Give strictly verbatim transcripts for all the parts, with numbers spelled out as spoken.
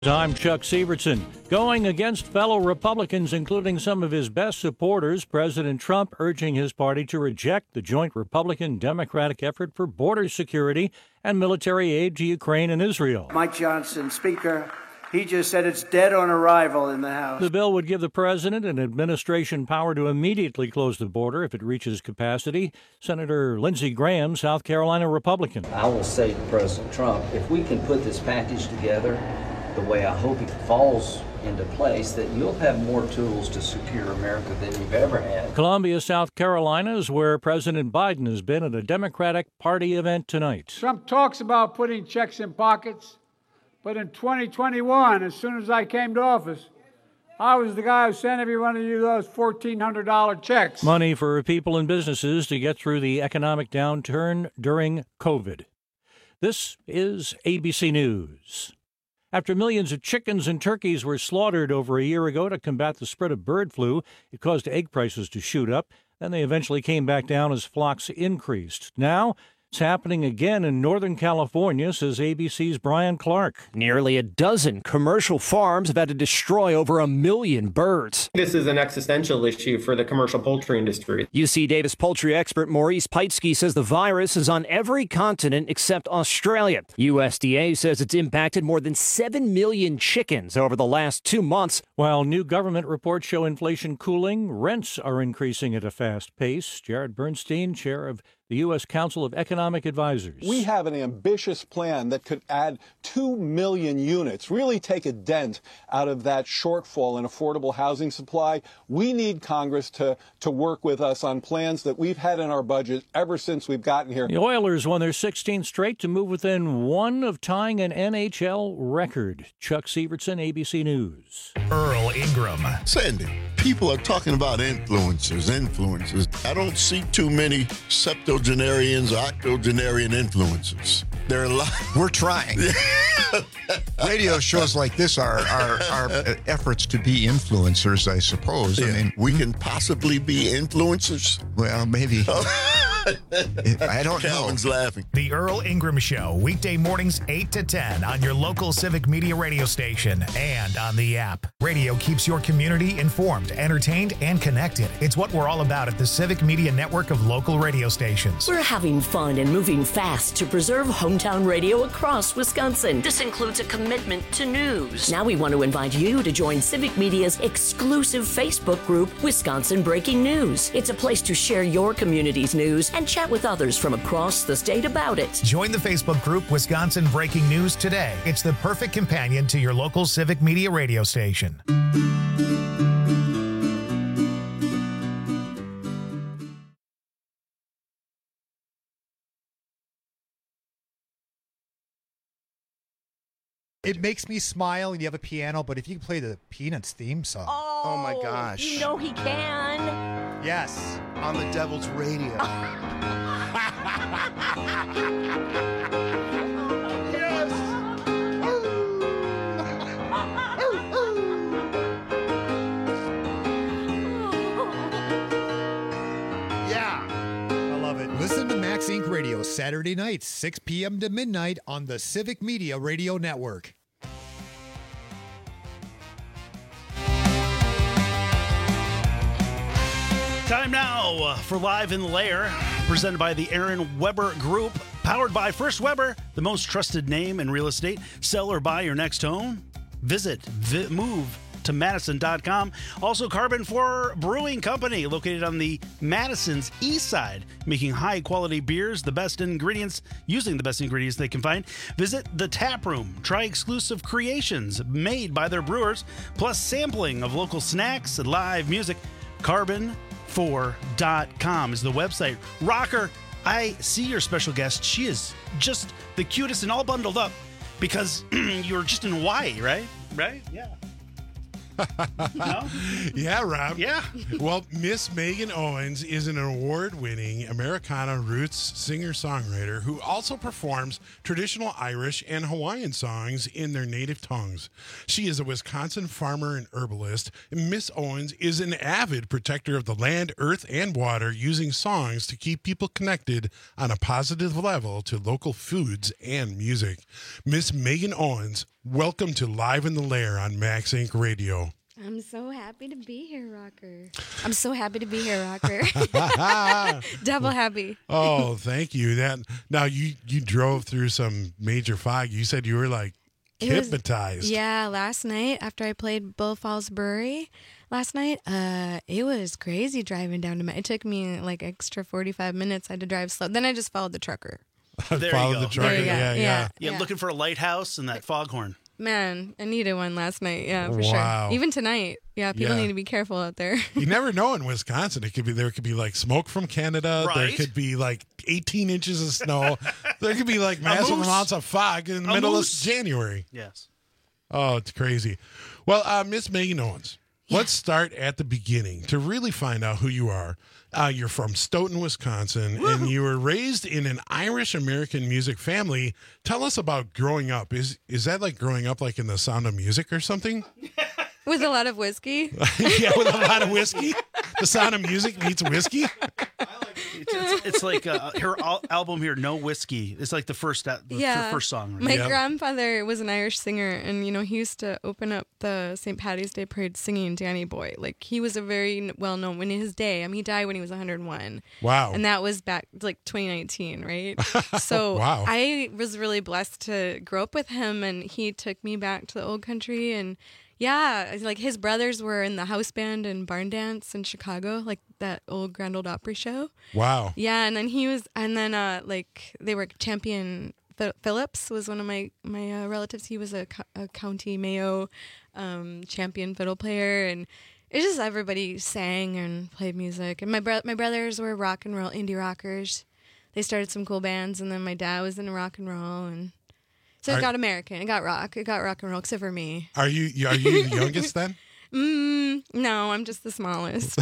I'm Chuck Severson. Going against fellow Republicans, including some of his best supporters, President Trump urging his party to reject the joint Republican-Democratic effort for border security and military aid to Ukraine and Israel. Mike Johnson, Speaker, he just said it's dead on arrival in the House. The bill would give the president and administration power to immediately close the border if it reaches capacity. Senator Lindsey Graham, South Carolina Republican. I will say to President Trump, if we can put this package together the way I hope it falls into place, that you'll have more tools to secure America than you've ever had. Columbia, South Carolina is where President Biden has been at a Democratic Party event tonight. Trump talks about putting checks in pockets, but in twenty twenty-one, as soon as I came to office, I was the guy who sent every one of you those fourteen hundred dollars checks. Money for people and businesses to get through the economic downturn during COVID. This is A B C News. After millions of chickens and turkeys were slaughtered over a year ago to combat the spread of bird flu, it caused egg prices to shoot up. Then they eventually came back down as flocks increased. Now it's happening again in Northern California, says A B C's Brian Clark. Nearly a dozen commercial farms have had to destroy over a million birds. This is an existential issue for the commercial poultry industry. U C Davis poultry expert Maurice Peitsky says the virus is on every continent except Australia. U S D A says it's impacted more than seven million chickens over the last two months. While new government reports show inflation cooling, rents are increasing at a fast pace. Jared Bernstein, chair of the U S Council of Economic Advisors. We have an ambitious plan that could add two million units, really take a dent out of that shortfall in affordable housing supply. We need Congress to, to work with us on plans that we've had in our budget ever since we've gotten here. The Oilers won their sixteenth straight to move within one of tying an N H L record. Chuck Severson, A B C News. Earl Ingram. Sandy, people are talking about influencers, influencers. I don't see too many septuagenarians or octogenarian influencers. There are a lot. We're trying. Radio shows like this are, are, are efforts to be influencers, I suppose. Yeah. I mean, we can possibly be influencers. Well, maybe. I don't Calvin's know. laughing. The Earl Ingram Show, weekday mornings eight to ten on your local Civic Media radio station and on the app. Radio keeps your community informed, entertained, and connected. It's what we're all about at the Civic Media network of local radio stations. We're having fun and moving fast to preserve hometown radio across Wisconsin. This includes a commitment to news. Now we want to invite you to join Civic Media's exclusive Facebook group, Wisconsin Breaking News. It's a place to share your community's news and chat with others from across the state about it. Join the Facebook group Wisconsin Breaking News today. It's the perfect companion to your local Civic Media radio station. It makes me smile, and you have a piano, but if you can play the Peanuts theme song. Oh, oh my gosh. You know he can. Yes, on the Devil's Radio. Yes. Yeah. I love it. Listen to Max Inc Radio Saturday nights, six p.m. to midnight on the Civic Media Radio Network. Time now for Live in the Lair, presented by the Aaron Weber Group, powered by First Weber, the most trusted name in real estate. Sell or buy your next home? Visit vi- move to madison dot com. Also, Carbon four Brewing Company, located on the Madison's east side, making high-quality beers, the best ingredients, using the best ingredients they can find. Visit the Tap Room. Try exclusive creations made by their brewers, plus sampling of local snacks and live music. Carbon four dot com is the website. Rocker, I see your special guest. She is just the cutest and all bundled up because you're just in Hawaii, right? Right? Yeah. No? Yeah, Rob. Yeah. Well, Miss Megan Owens is an award-winning Americana roots singer-songwriter who also performs traditional Irish and Hawaiian songs in their native tongues. She is a Wisconsin farmer and herbalist, and Miss Owens is an avid protector of the land, earth, and water, using songs to keep people connected on a positive level to local foods and music. Miss Megan Owens, welcome to Live in the Lair on Max Inc Radio. I'm so happy to be here, Rocker. I'm so happy to be here, Rocker. Double happy. Oh, thank you. That now you you drove through some major fog. You said you were like It was- hypnotized. yeah, last night after I played Bull Falls Brewery last night, uh, it was crazy driving down to my. It took me like extra forty-five minutes. I had to drive slow. Then I just followed the trucker. There Follow you go. the trucker. There you go. Yeah, yeah. Yeah. Yeah, Yeah. looking for a lighthouse and that foghorn. Man, I needed one last night. Yeah, for Wow. sure. Even tonight. Yeah, people Yeah. need to be careful out there. You never know in Wisconsin. It could be there could be like smoke from Canada. There Right. could be like eighteen inches of snow. There could be like massive moose. amounts of fog in the A middle moose. of January. Yes. Oh, it's crazy. Well, uh, Miss Megan Owens, let's start at the beginning to really find out who you are. Uh, you're from Stoughton, Wisconsin, and you were raised in an Irish American music family. Tell us about growing up. Is is that like growing up like in the Sound of Music or something? With a lot of whiskey. Yeah, with a lot of whiskey. The Sound of Music meets whiskey. It's, it's, it's like uh, her al- album here, No Whiskey. It's like the first uh, the Yeah. fir- first song. Right? My Yeah. grandfather was an Irish singer, and you know he used to open up the Saint Patty's Day parade singing "Danny Boy." Like he was a very n- well known in his day. I mean, he died when he was one hundred one. Wow. And that was back like twenty nineteen, right? So Wow. I was really blessed to grow up with him, and he took me back to the old country. And yeah, like his brothers were in the house band and barn dance in Chicago, like that old Grand Ole Opry show. Wow. Yeah, and then he was, and then uh, like they were champion. Phil- Phillips was one of my my uh, relatives. He was a, co- a county Mayo um, champion fiddle player, and it's just everybody sang and played music. And my bro- my brothers were rock and roll indie rockers. They started some cool bands, and then my dad was into rock and roll, and so Are- it got American. It got rock. It got rock and roll, except for me. Are you are you the youngest then? Mm, no, I'm just the smallest.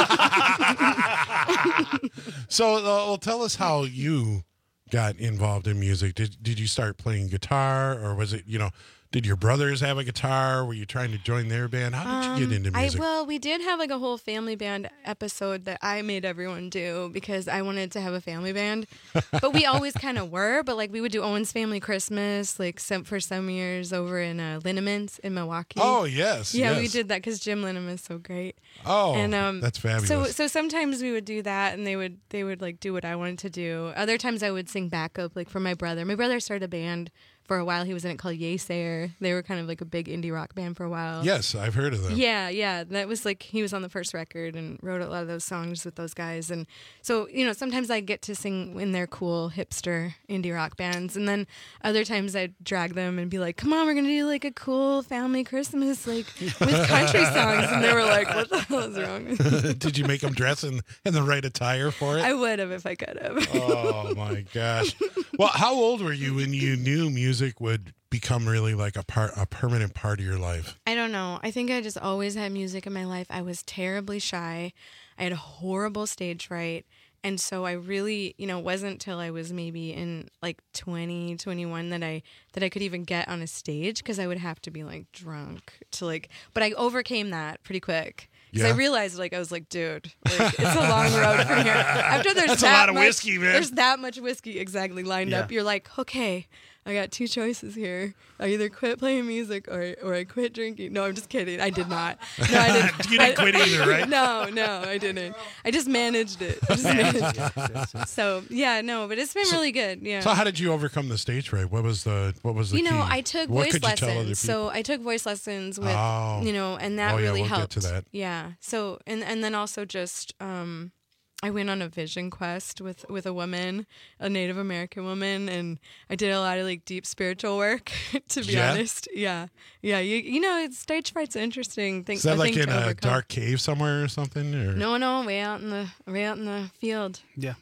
So, uh, well, tell us how you got involved in music. Did did you start playing guitar, or was it, you know, did your brothers have a guitar? Were you trying to join their band? How did you get into music? I, well, we did have like a whole family band episode that I made everyone do because I wanted to have a family band. But we always kind of were. But like we would do Owen's Family Christmas, like some, for some years over in uh, Linneman's in Milwaukee. Oh, yes, Yeah, we yes. did that because Jim Linneman is so great. Oh, and, um, that's fabulous. So so sometimes we would do that, and they would they would like do what I wanted to do. Other times I would sing backup, like for my brother. My brother started a band for a while. He was in it called Yesayer. They were kind of like a big indie rock band for a while. Yes, I've heard of them. Yeah, yeah. That was like he was on the first record and wrote a lot of those songs with those guys. And so, you know, sometimes I get to sing in their cool hipster indie rock bands. And then other times I'd drag them and be like, come on, we're going to do like a cool family Christmas, like with country songs. And they were like, what the hell is wrong with you? Did you make them dress in, in the right attire for it? I would have if I could have. Oh, my gosh. Well, how old were you when you knew music would become really like a part, a permanent part of your life? I don't know. I think I just always had music in my life. I was terribly shy. I had a horrible stage fright. And so I really, you know, it wasn't till I was maybe in like twenty, twenty-one that I that I could even get on a stage because I would have to be like drunk to like, but I overcame that pretty quick. Because Yeah. I realized, like, I was like, dude, like, it's a long road from here. After there's That's a that lot of much, whiskey, man. There's that much whiskey exactly lined Yeah. up. You're like, okay, I got two choices here. I either quit playing music or or I quit drinking. No, I'm just kidding. I did not. No, I didn't. You didn't I- quit either, right? No, no, I didn't. I just managed it. I just managed it. So yeah, no, but it's been really good. Yeah. So how did you overcome the stage fright? What was the what was the you know, key? I took what voice could you tell other lessons. people? So I took voice lessons with, Oh. you know, and that Oh, yeah, really we'll get helped. to that. Yeah. So and and then also just um, I went on a vision quest with with a woman, a Native American woman, and I did a lot of like deep spiritual work. To be Yeah? honest, yeah, yeah. You you know, it's, stage fright's an interesting thing. Is that I like think in to a overcome. dark cave somewhere or something? Or? No, no, way out in the way out in the field. Yeah.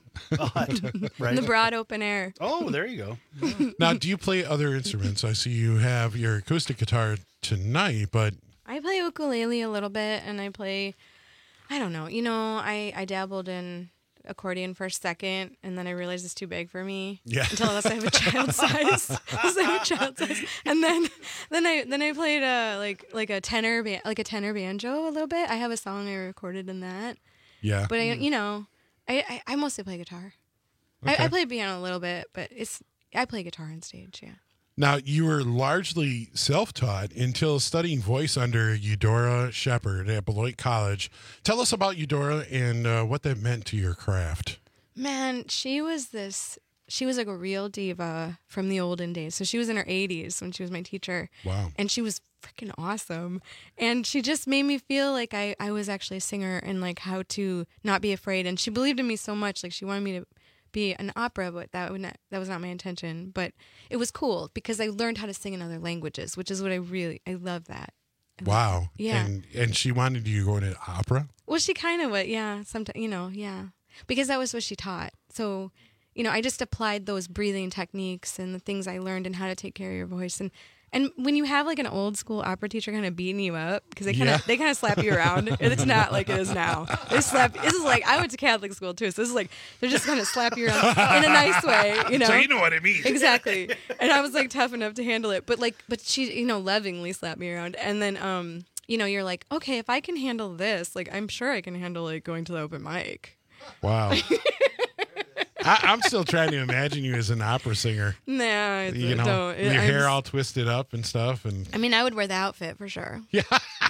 right. In the broad open air. Oh, there you go. Now, do you play other instruments? I see you have your acoustic guitar tonight, but I play ukulele a little bit, and I play, I don't know, you know, I, I dabbled in accordion for a second, and then I realized it's too big for me. Yeah. Until unless I have a child size, unless I have a child size, and then then I then I played a like like a tenor ba- like a tenor banjo a little bit. I have a song I recorded in that. Yeah. But I, you know, I I, I mostly play guitar. Okay. I, I play piano a little bit, but it's I play guitar on stage. Yeah. Now, you were largely self-taught until studying voice under Eudora Shepard at Beloit College. Tell us about Eudora and uh, what that meant to your craft. Man, she was this, she was like a real diva from the olden days. So she was in her eighties when she was my teacher. Wow. And she was freaking awesome. And she just made me feel like I, I was actually a singer and like how to not be afraid. And she believed in me so much. Like she wanted me to be an opera, but that would not, that was not my intention. But it was cool because I learned how to sing in other languages, which is what I really, I love that. I Wow. love, yeah. And and she wanted you to go into opera? Well, she kind of would, yeah. Sometimes, you know, yeah. Because that was what she taught. So, you know, I just applied those breathing techniques and the things I learned and how to take care of your voice. And and when you have like an old school opera teacher kind of beating you up, because they kind of Yeah. they kind of slap you around. It's not like it is now. They slap. This is like I went to Catholic school too, so this is like they're just gonna slap you around in a nice way, you know. So you know what I mean. Exactly. And I was like tough enough to handle it, but like, but she, you know, lovingly slapped me around, and then um, you know, you're like, okay, if I can handle this, like I'm sure I can handle like going to the open mic. Wow. I, I'm still trying to imagine you as an opera singer. Nah, I You know, don't. with your I'm hair just- all twisted up and stuff. And I mean, I would wear the outfit for sure. Yeah.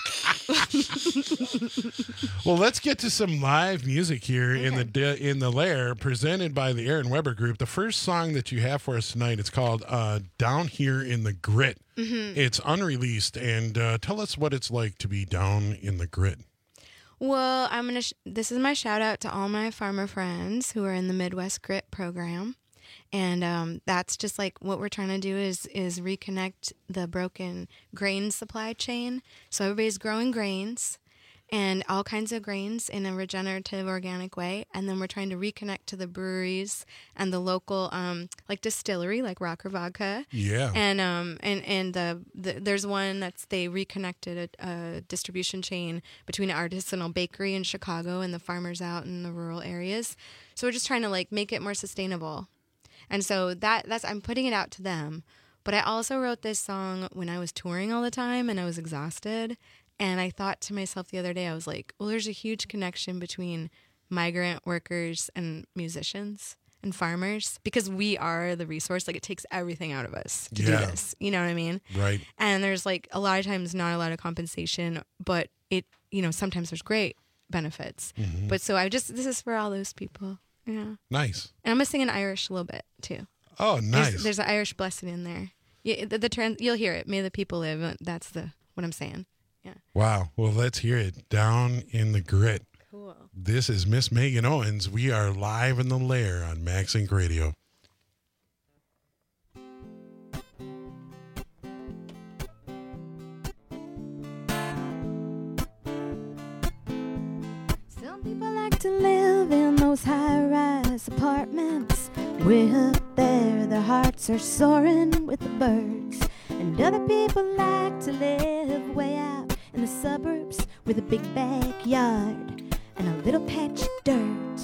Well, let's get to some live music here in the de- in the Lair, presented by the Aaron Weber Group. The first song that you have for us tonight, it's called uh, "Down Here in the Grit." Mhm. It's unreleased, and uh, tell us what it's like to be down in the grit. Well, I'm gonna. Sh- this is my shout out to all my farmer friends who are in the Midwest Grit program, and um, that's just like what we're trying to do is is reconnect the broken grain supply chain. So everybody's growing grains, and all kinds of grains in a regenerative, organic way, and then we're trying to reconnect to the breweries and the local, um, like distillery, like Rocker Vodka. Yeah. And um and and the, the there's one that's they reconnected a, a distribution chain between an artisanal bakery in Chicago and the farmers out in the rural areas. So we're just trying to like make it more sustainable. And so that that's I'm putting it out to them. But I also wrote this song when I was touring all the time and I was exhausted. And I thought to myself the other day, I was like, well, there's a huge connection between migrant workers and musicians and farmers because we are the resource. Like it takes everything out of us to Yeah. do this. You know what I mean? Right. And there's like a lot of times not a lot of compensation, but it, you know, sometimes there's great benefits. Mhm. But so I just, this is for all those people. Yeah. Nice. And I'm going to sing in Irish a little bit too. Oh, nice. There's, there's an Irish blessing in there. Yeah, the, the trans, you'll hear it. May the people live. That's the what I'm saying. Yeah. Wow. Well, let's hear it. Down in the Grit. Cool. This is Miss Megan Owens. We are live in the Lair on Max Inc Radio. Some people like to live in those high-rise apartments. Way up there, their hearts are soaring with the birds. And other people like to live way out in the suburbs with a big backyard and a little patch of dirt.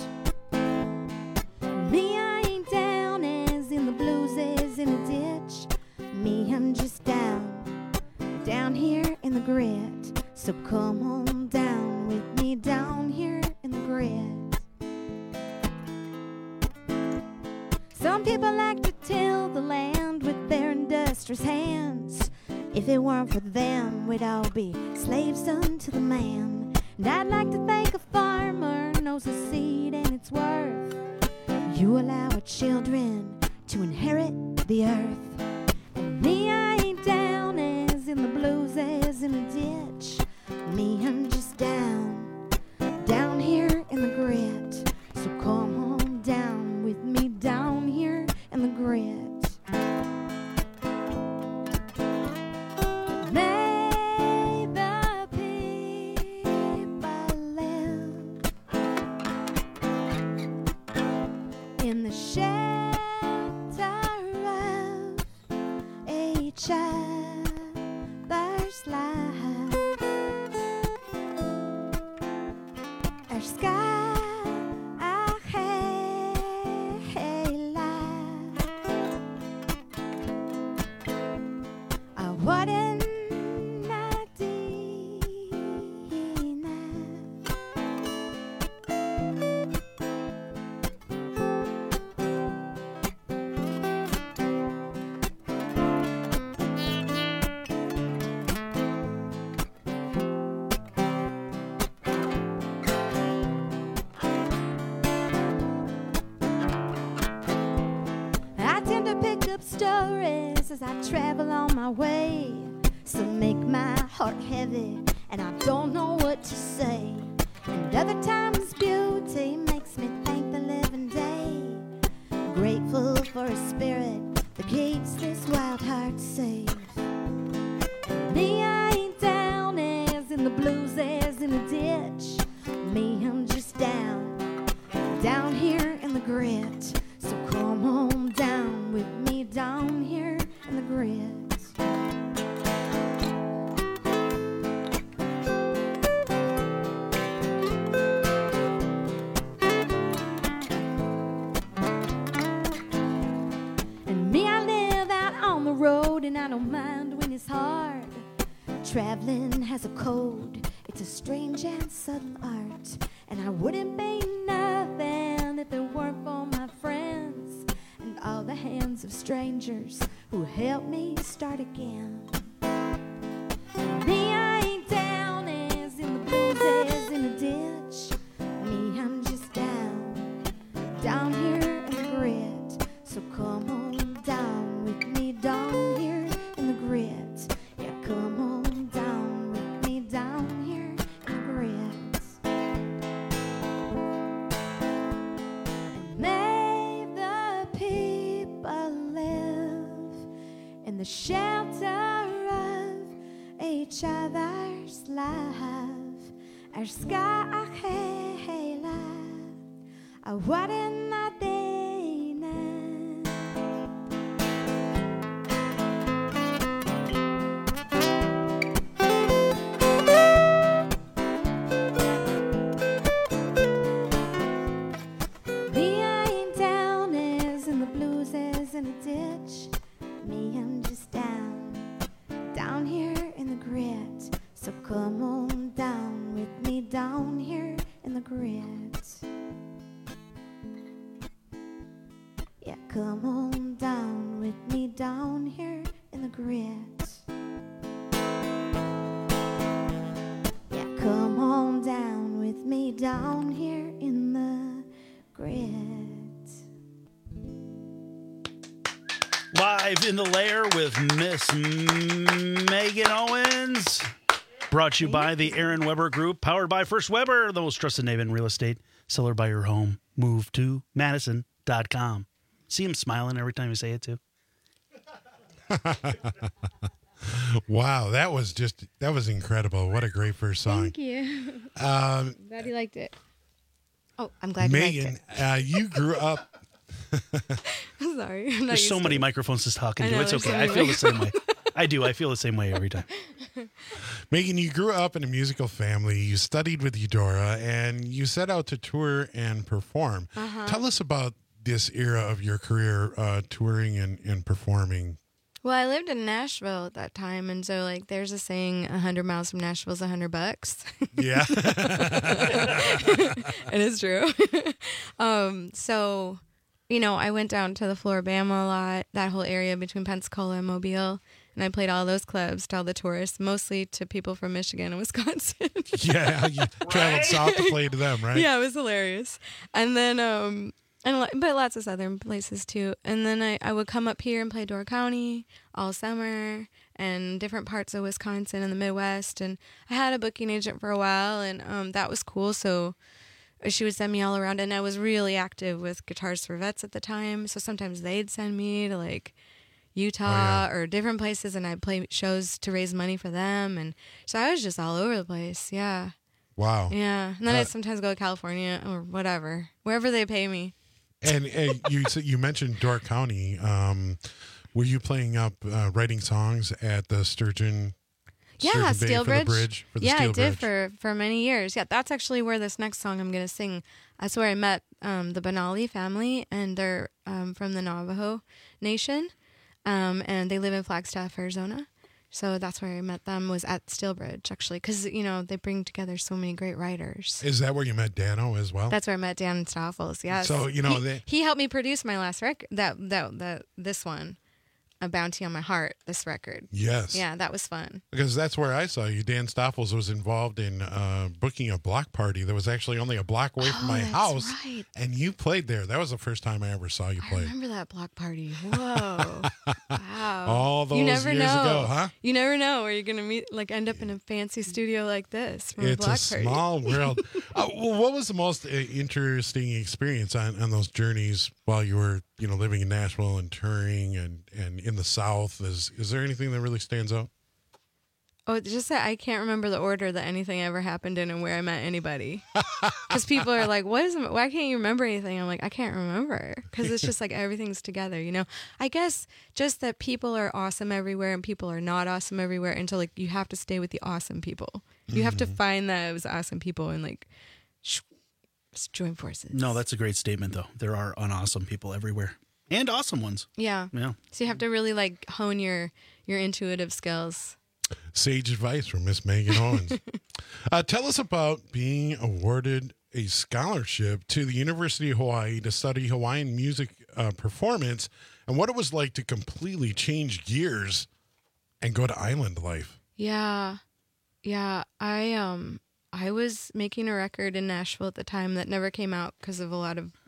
Me, I ain't down as in the blues as in a ditch. Me, I'm just down, down here in the grit. So come on down with me down here in the grit. Some people like to till the land with their industrious hands. If it weren't for them, we'd all be slaves unto the man. And I'd like to think a farmer knows a seed and its worth. You allow our children to inherit the earth. And me, I ain't down as in the blues as in a ditch. Me, I'm just down, down here in the grit. So come on down with me down here in the grit. May the people live in the shelter of each other's life. Our sky, our light. I wouldn't not deny. stories as I travel on my way. Some make my heart heavy, and I don't know what to say. And other times beauty makes me thank the living day. Grateful for a spirit that keeps this wild heart safe. Me, I ain't down as in the blues as in a ditch. Me, I'm just down, down here in the grit. So come on down with me down here in the grit. And me, I live out on the road, and I don't mind when it's hard. Traveling has a code, it's a strange and subtle art. And I wouldn't be nothing if it weren't for my friends and all the hands of strangers who helped me start again. Me, I ain't down as in the blues as in a ditch. Me, I'm just down, down here in the grit. So come on down with me down here in the grit. Yeah, come on down with me down here in the grit. And may the people live in the shelter of each other's love. Our sky I wouldn't not Me, I ain't down as in the blues as in a ditch. Me, I'm just down, down here in the grit. So come on down with me down here in the grit. Yeah, come on down with me down here in the grit. Yeah, come on down with me down here in the grit. Live in the Lair with Miss Megan Owens. Brought to you by the Aaron Weber Group, powered by First Weber, the most trusted name in real estate. Seller by your home. Move to Madison dot com. See him smiling every time you say it, too. Wow, that was just, that was incredible. What a great first song. Thank you. Um, Glad you liked it. Oh, I'm glad you Megan, liked it. uh, you grew up. I'm sorry. I'm not There's so used many to it. microphones to talk into. I know, It's there's okay. so I many feel the same way. I do. I feel the same way every time. Megan, you grew up in a musical family. You studied with Eudora, and you set out to tour and perform. Uh-huh. Tell us about this era of your career, uh, touring and, and performing. Well, I lived in Nashville at that time, and so like there's a saying, a hundred miles from Nashville is a hundred bucks. Yeah. It is true. um, so, you know, I went down to the Floribama a lot, that whole area between Pensacola and Mobile, and I played all those clubs to all the tourists, mostly to people from Michigan and Wisconsin. Yeah, you traveled south to play to them, right? Yeah, it was hilarious. And then, um, and lo- but lots of southern places too. And then I, I would come up here and play Door County all summer and different parts of Wisconsin and the Midwest. And I had a booking agent for a while, and um, that was cool. So she would send me all around, and I was really active with Guitars for Vets at the time. So sometimes they'd send me to like Utah Oh, yeah. or different places, and I'd play shows to raise money for them. And so I was just all over the place. Yeah. Wow. Yeah. And then Uh, I'd sometimes go to California or whatever, wherever they pay me. And, and you said- you mentioned Door County. Um, were you playing up, uh, writing songs at the Sturgeon? Yeah, Sturgeon Bay Steel for Bridge. the bridge. For the yeah, Steel I did Bridge. for for many years. Yeah, that's actually where this next song I'm gonna sing. That's where I met um, the Benali family, and they're um, from the Navajo Nation, um, and they live in Flagstaff, Arizona. So that's where I met them, was at Steel Bridge, actually, because you know they bring together so many great writers. Is that where you met Dano as well? That's where I met Dan Stoffels. Yes. So, you know, he, they- he helped me produce my last record. That that that this one, A Bounty on My Heart. This record. Yes. Yeah, that was fun. Because that's where I saw you. Dan Stoffels was involved in uh, booking a block party that was actually only a block away from Oh, my that's house. right. And you played there. That was the first time I ever saw you I play. remember that block party. Whoa. Wow. All those you never years know. ago, huh? You never know where you're gonna meet, like, end up in a fancy studio like this. From It's a, a block party. small world. uh, well, what was the most uh, interesting experience on, on those journeys while you were, you know, living in Nashville and touring and, and in the South? Is is there anything that really stands out? Oh, it's just that I can't remember the order that anything ever happened in and where I met anybody. Because people are like, "What is? Why can't you remember anything?" I'm like, I can't remember because it's just like everything's together, you know. I guess just that people are awesome everywhere and people are not awesome everywhere. Until like you have to stay with the awesome people. You mm-hmm. have to find those awesome people and like sh- join forces. No, that's a great statement though. There are unawesome people everywhere and awesome ones. Yeah. Yeah. So you have to really like hone your your intuitive skills. Sage advice from Miss Megan Owens. uh, tell us about being awarded a scholarship to the University of Hawaii to study Hawaiian music uh, performance and what it was like to completely change gears and go to island life. Yeah. Yeah. I, um, I was making a record in Nashville at the time that never came out because of a lot of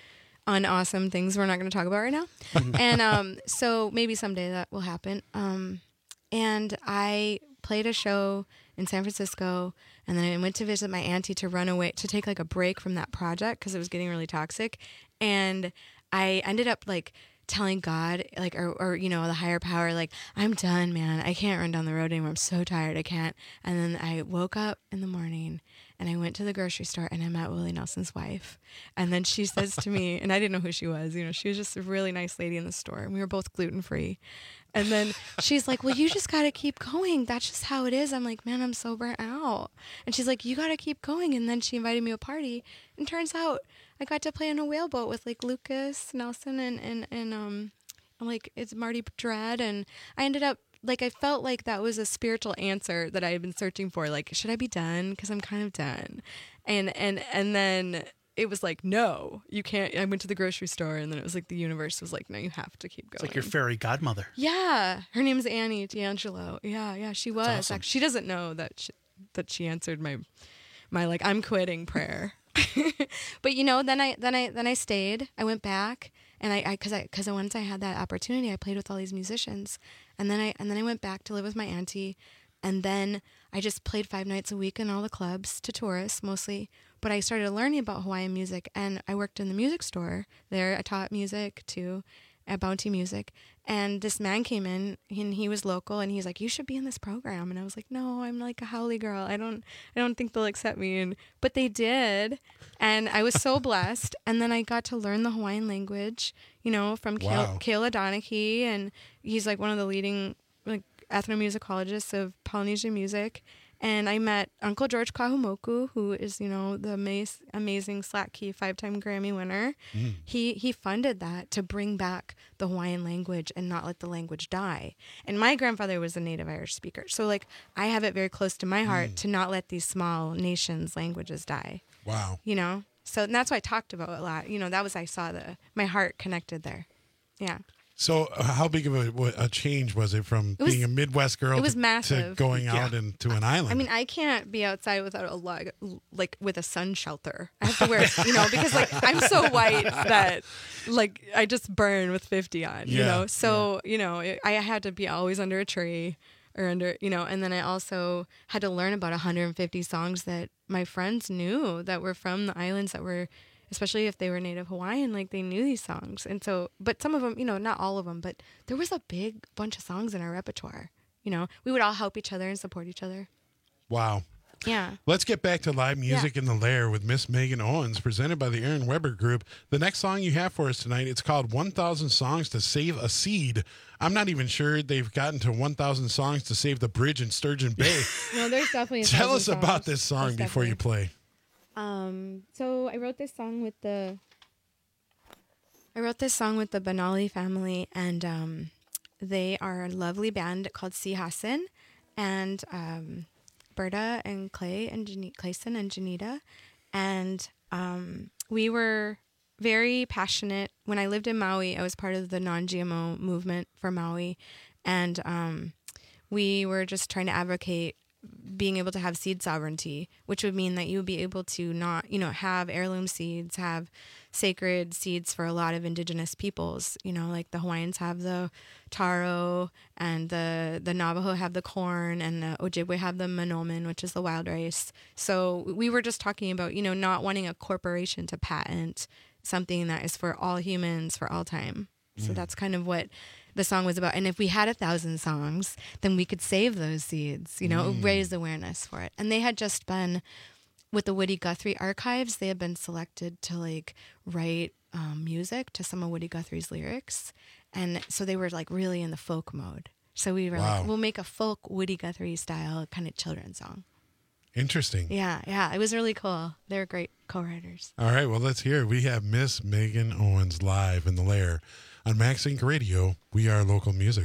unawesome things we're not going to talk about right now. and um, so maybe someday that will happen. Um, And I played a show in San Francisco, and then I went to visit my auntie to run away, to take like a break from that project because it was getting really toxic. And I ended up like telling God, like, or, or, you know, the higher power, like, I'm done, man. I can't run down the road anymore. I'm so tired. I can't. And then I woke up in the morning and I went to the grocery store and I met Willie Nelson's wife. And then she says to me, and I didn't know who she was, you know, she was just a really nice lady in the store. And we were both gluten-free. And then she's like, well, you just got to keep going. That's just how it is. I'm like, man, I'm so burnt out. And she's like, you got to keep going. And then she invited me to a party. And turns out I got to play on a whaleboat with like Lucas Nelson and, and, and um, like it's Marty Dredd. And I ended up, like, I felt like that was a spiritual answer that I had been searching for. Like, should I be done? Because I'm kind of done. And, and, and then it was like, no, you can't. I went to the grocery store and then it was like the universe was like, no, you have to keep going. It's like your fairy godmother. Yeah. Her name's Annie D'Angelo. Yeah, yeah, she was. Awesome. Actually, she doesn't know that she, that she answered my my like I'm quitting prayer. But you know, then I then I then I stayed. I went back and I I cuz I cuz once I had that opportunity, I played with all these musicians. And then I and then I went back to live with my auntie. And then I just played five nights a week in all the clubs to tourists mostly. But I started learning about Hawaiian music, and I worked in the music store there. I taught music too at Bounty Music. And this man came in, and he was local, and he's like, you should be in this program. And I was like, no, I'm like a haole girl. I don't I don't think they'll accept me. And but they did. And I was so blessed. And then I got to learn the Hawaiian language, you know, from Wow. Kayla Donaghy, and he's like one of the leading like ethnomusicologists of Polynesian music. And I met Uncle George Kahumoku, who is, you know, the amaz- amazing Slack Key five-time Grammy winner. Mm. He he funded that to bring back the Hawaiian language and not let the language die. And my grandfather was a native Irish speaker. So, like, I have it very close to my heart Mm. to not let these small nations' languages die. Wow. You know? So and that's what I talked about a lot. You know, that was, I saw the, my heart connected there. Yeah. So uh, how big of a, what- a change was it from It was- being a Midwest girl it was to, massive. to going out into an island? I mean, I can't be outside without a log, like with a sun shelter. I have to wear, you know, because like I'm so white that like I just burn with fifty on, you Yeah, know. So you know, it, I had to be always under a tree or under, you know, and then I also had to learn about one hundred fifty songs that my friends knew that were from the islands that were. Especially if they were native Hawaiian, like they knew these songs. And so, but some of them, you know, not all of them, but there was a big bunch of songs in our repertoire. You know, we would all help each other and support each other. Wow. Yeah. Let's get back to live music Yeah. in the Lair with Miss Megan Owens, presented by the Aaron Weber Group. The next song you have for us tonight, it's called one thousand Songs to Save a Seed. I'm not even sure they've gotten to one thousand songs to save the bridge in Sturgeon Bay. No, there's definitely a Tell us thousand about songs. this song There's before you definitely- play. Um, so I wrote this song with the I wrote this song with the Benali family, and um, they are a lovely band called Si Hassan, and um, Berta and Clay and Jan- Clayson and Janita, and um, we were very passionate. When I lived in Maui, I was part of the non-G M O movement for Maui, and um, we were just trying to advocate being able to have seed sovereignty, which would mean that you would be able to not, you know, have heirloom seeds, have sacred seeds for a lot of indigenous peoples. You know, like the Hawaiians have the taro, and the, the Navajo have the corn, and the Ojibwe have the manoman, which is the wild rice. So we were just talking about, you know, not wanting a corporation to patent something that is for all humans for all time. Mm. So that's kind of what the song was about. And if we had a thousand songs, then we could save those seeds, you know, mm. raise awareness for it. And they had just been, with the Woody Guthrie archives, they had been selected to like write um, music to some of Woody Guthrie's lyrics. And so they were like really in the folk mode. So we were wow. like, we'll make a folk Woody Guthrie style kind of children's song. Interesting. Yeah, yeah. It was really cool. They were great co-writers. All right, well, let's hear it. We have Miss Megan Owens live in the Lair. On Max Inc Radio, we are local music.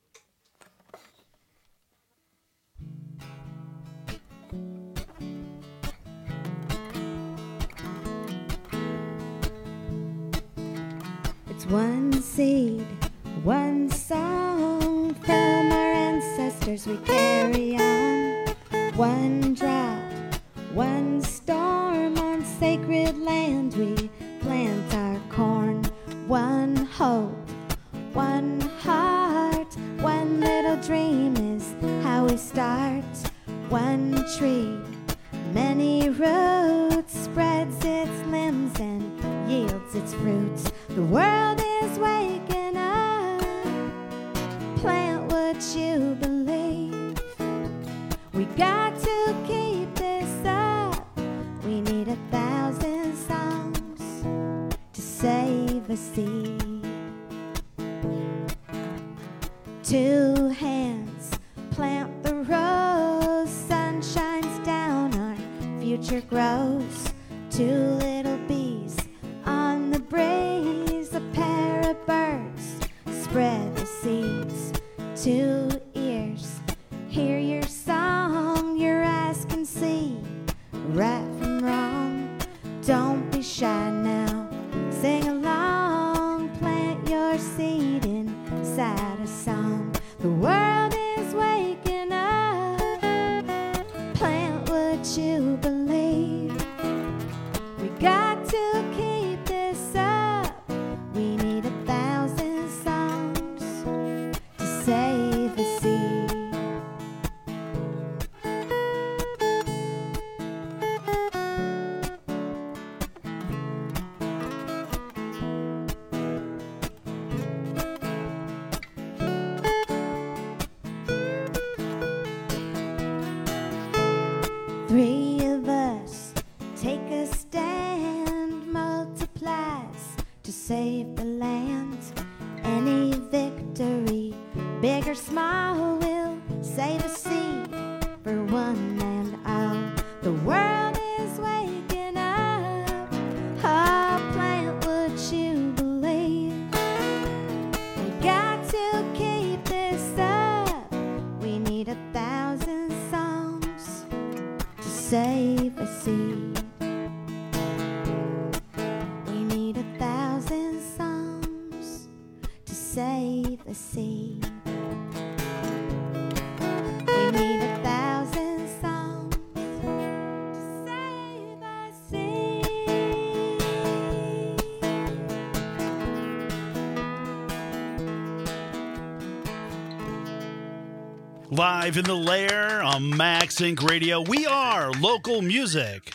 It's one seed, one song from our ancestors we carry on. One drought, one storm on sacred land we plant our corn. One hope, one heart, one little dream is how we start. One tree, many roots, spreads its limbs and yields its fruits. The world is waking up, plant what you believe. We got to keep this up, we need a thousand songs to save a seed. Two hands plant the rose, sun shines down, our future grows. Two little bees on the breeze, a pair of birds spread the seeds. Two ears hear your song, your eyes can see right from wrong. Don't be shy now, sing along, plant your seed inside a song. The world is waking up, plant what you believe. We got to keep this up, we need a thousand songs to save a seed. Three of us take a stand, multiplies to save the land. Any victory, big or small, will save a seed for one and all. The world is waking up, oh, plant what you believe. We got to keep this up, we need a thousand songs to save a seed. We need a thousand songs to save a seed. We need a thousand songs to save a seed. Live in the Lair on Max Inc Radio, we are local music.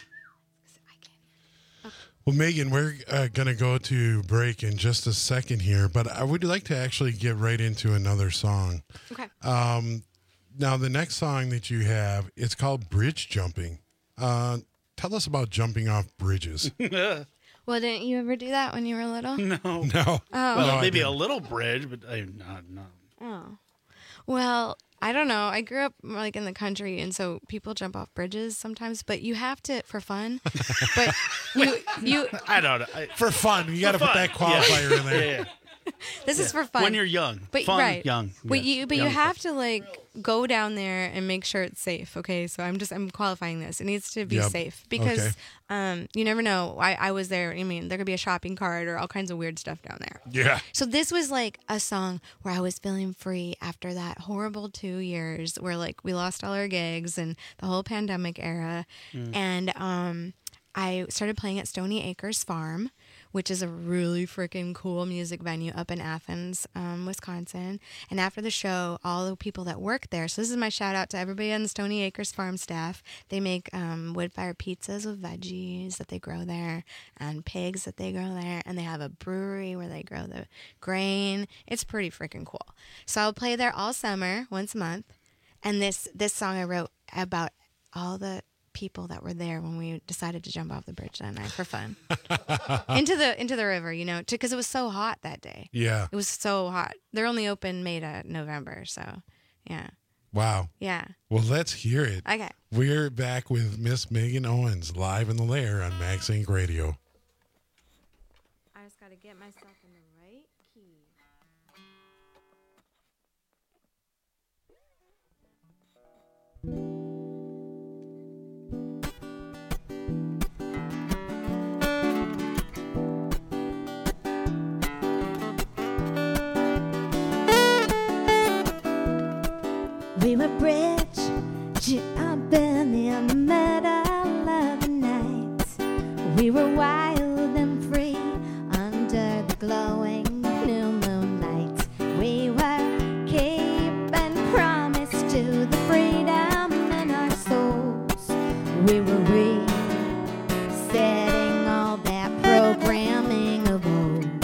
Well, Megan, we're uh, going to go to break in just a second here, but I would like to actually get right into another song. Okay. Um, now, the next song that you have, it's called Bridge Jumping. Uh, tell us about jumping off bridges. Well, didn't you ever do that when you were little? No. No. Oh. Well, No, maybe a little bridge, but I not not. Oh. Well, I don't know. I grew up like in the country, and so people jump off bridges sometimes, but you have to for fun. But you, you. I don't know. I, For fun. You got to put fun. that qualifier Yeah. in there. Yeah, yeah. This Yeah. is for fun. When you're young. But Fun, right. young. But Yeah. you but Young you have fun. to like go down there and make sure it's safe. Okay, so I'm just I'm qualifying this. It needs to be Yep. safe because Okay. um you never know. I I was there. I mean, there could be a shopping cart or all kinds of weird stuff down there. Yeah. So this was like a song where I was feeling free after that horrible two years where like we lost all our gigs and the whole pandemic era, Mm. and um I started playing at Stony Acres Farm, which is a really freaking cool music venue up in Athens, um, Wisconsin. And after the show, all the people that work there, so this is my shout out to everybody on the Stony Acres Farm staff. They make um, wood-fired pizzas with veggies that they grow there and pigs that they grow there. And they have a brewery where they grow the grain. It's pretty freaking cool. So I'll play there all summer, once a month. And this, this song I wrote about all the people that were there when we decided to jump off the bridge that night for fun into the into the river, you know, because it was so hot that day. Yeah. It was so hot. They're only open May to November, so yeah. Wow. Yeah. Well, let's hear it. Okay. We're back with Miss Megan Owens live in the Lair on Max Inc Radio. I just got to get myself in the right key. We were bridge jumping in the middle of the night. We were wild and free under the glowing new moonlight. We were keeping promise to the freedom in our souls. We were resetting all that programming of old.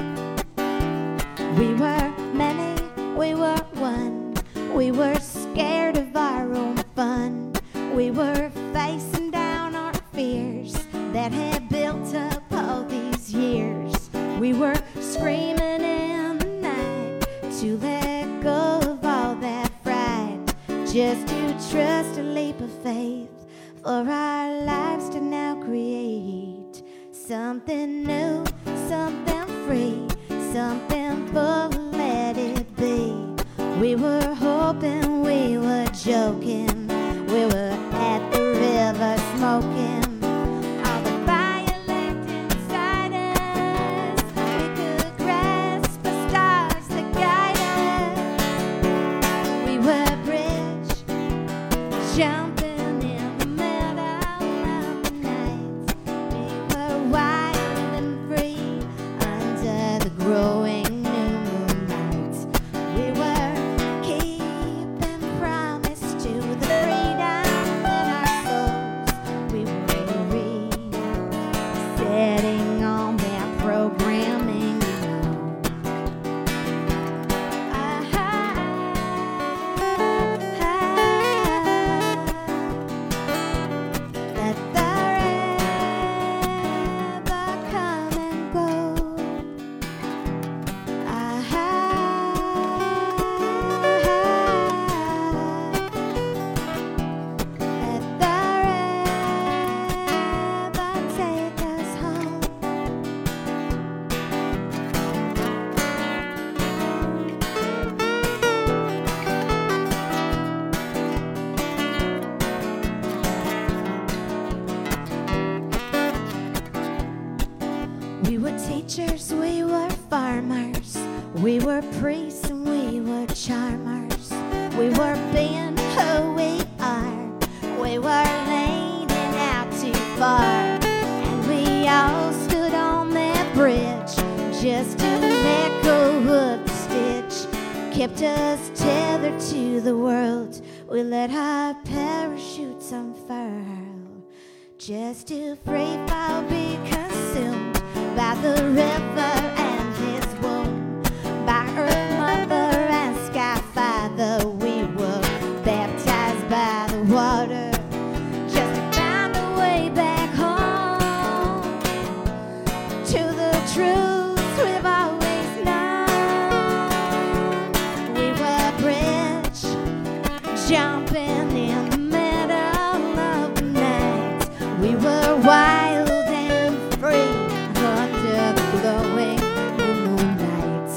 We were many, we were one. We were scared of our own fun. We were facing down our fears that had built up all these years. We were screaming in the night to let go of all that fright, just to trust a leap of faith for our lives to now create something new, something free, something full, let it be. We were hoping, we were joking, we were at the river smoking. All the fire lit inside us, we could grasp the stars that guide us. We were bridge jumping in the middle of the night. We were wild and free under the growing new moonlight. We were keeping promise to the freedom in our souls. We were resetting all that programming, you know. Let the river come and go. Let the river take us home. We were teachers, we were farmers, we were priests and we were charmers. We were being who we are, we were leaning out too far, and we all stood on that bridge just to let go of the stitch. Kept us tethered to the world, we let our parachutes unfurl, just to free fall, be consumed by the river and his womb, by earth mother and sky father. We were baptized by the water, just to find a way back home to the truth we've always known. We were bridge jumping in the middle of the night. We were wild and free under the glowing new moonlight.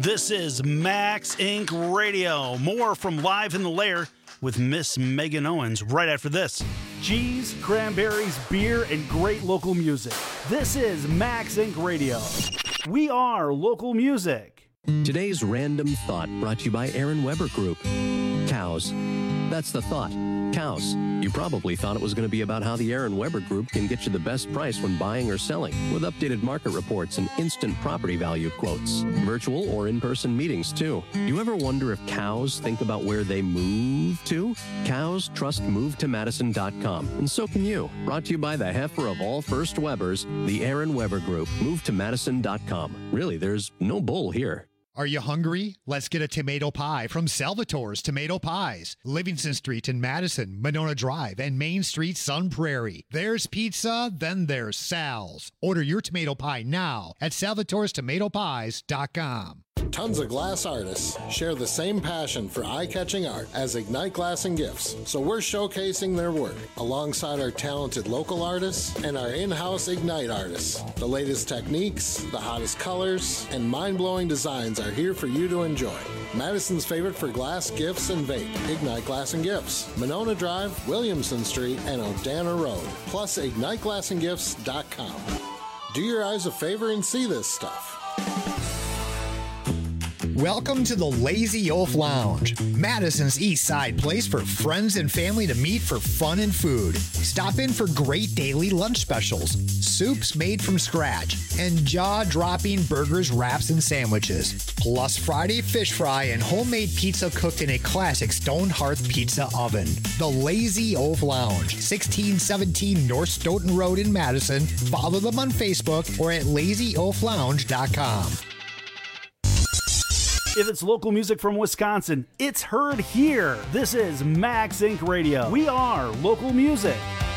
This is Max Incorporated. Radio. More from Live in the Lair with Miss Megan Owens right after this. Cheese, cranberries, beer, and great local music. This is Max Incorporated. Radio. We are local music. Today's Random Thought brought to you by Aaron Weber Group. Cows. That's the thought. Cows. You probably thought it was going to be about how the Aaron Weber Group can get you the best price when buying or selling, with updated market reports and instant property value quotes. Virtual or in-person meetings, too. Do you ever wonder if cows think about where they move to? Cows trust move to madison dot com, and so can you. Brought to you by the heifer of all First Webers, the Aaron Weber Group. move to madison dot com. Really, there's no bull here. Are you hungry? Let's get a tomato pie from Salvatore's Tomato Pies. Livingston Street in Madison, Monona Drive, and Main Street, Sun Prairie. There's pizza, then there's Sal's. Order your tomato pie now at salvatores tomato pies dot com. Tons of glass artists share the same passion for eye-catching art as Ignite Glass and Gifts, so we're showcasing their work alongside our talented local artists and our in-house Ignite artists. The latest techniques, the hottest colors, and mind-blowing designs are here for you to enjoy. Madison's favorite for glass, gifts, and vape, Ignite Glass and Gifts, Monona Drive, Williamson Street, and O'Dana Road, plus ignite glass and gifts dot com. Do your eyes a favor and see this stuff. Welcome to the Lazy Oaf Lounge, Madison's East Side place for friends and family to meet for fun and food. Stop in for great daily lunch specials, soups made from scratch, and jaw-dropping burgers, wraps, and sandwiches. Plus Friday fish fry and homemade pizza cooked in a classic stone hearth pizza oven. The Lazy Oaf Lounge, sixteen seventeen North Stoughton Road in Madison. Follow them on Facebook or at lazy oaf lounge dot com. If it's local music from Wisconsin, it's heard here. This is Max Incorporated. Radio. We are local music.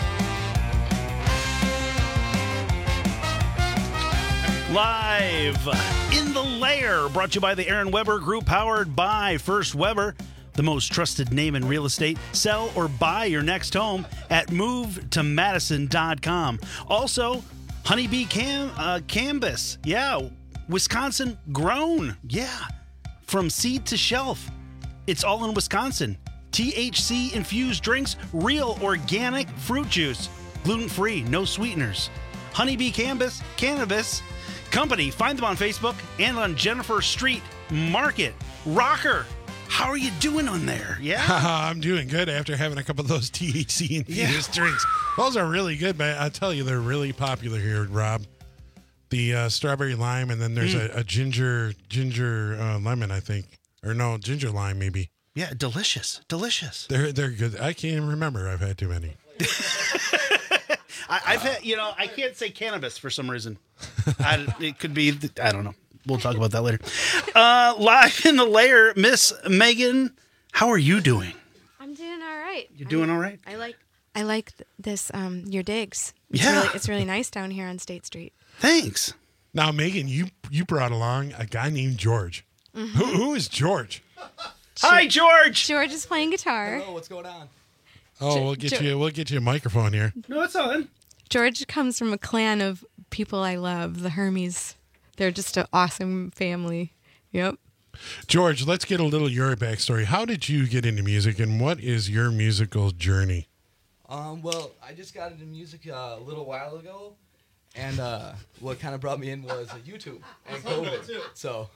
Live in the Lair, brought to you by the Aaron Weber Group, powered by First Weber, the most trusted name in real estate. Sell or buy your next home at move to madison dot com. Also, Honeybee Cam uh, Canvas. Yeah, Wisconsin grown. Yeah. From seed to shelf, it's all in Wisconsin. T H C-infused drinks, real organic fruit juice, gluten-free, no sweeteners. Honeybee Cannabis, Cannabis Company. Find them on Facebook and on Jennifer Street Market. Rocker, how are you doing on there? Yeah? I'm doing good after having a couple of those T H C-infused yeah. drinks. Those are really good, but I tell you, they're really popular here, Rob. The uh, strawberry lime, and then there's mm. a, a ginger ginger uh, lemon, I think, or no, ginger lime maybe. Yeah, delicious, delicious. They're they're good. I can't even remember. I've had too many. I, I've had, you know, I can't say cannabis for some reason. I, it could be, I don't know. We'll talk about that later. Uh, live in the Lair, Miss Megan, how are you doing? I'm doing all right. You're doing I, all right. I like I like th- this um your digs. It's yeah, really, it's really nice down here on State Street. Thanks. Now, Megan, you you brought along a guy named George. Mm-hmm. Who, who is George? Hi, George. George is playing guitar. Hello, what's going on? Oh, we'll get Jo- you we'll get you a microphone here. No, it's on. George comes from a clan of people I love, the Hermes. They're just an awesome family. Yep. George, let's get a little your backstory. How did you get into music, and what is your musical journey? Um, well, I just got into music uh, a little while ago, and uh, what kind of brought me in was uh, YouTube and COVID. So,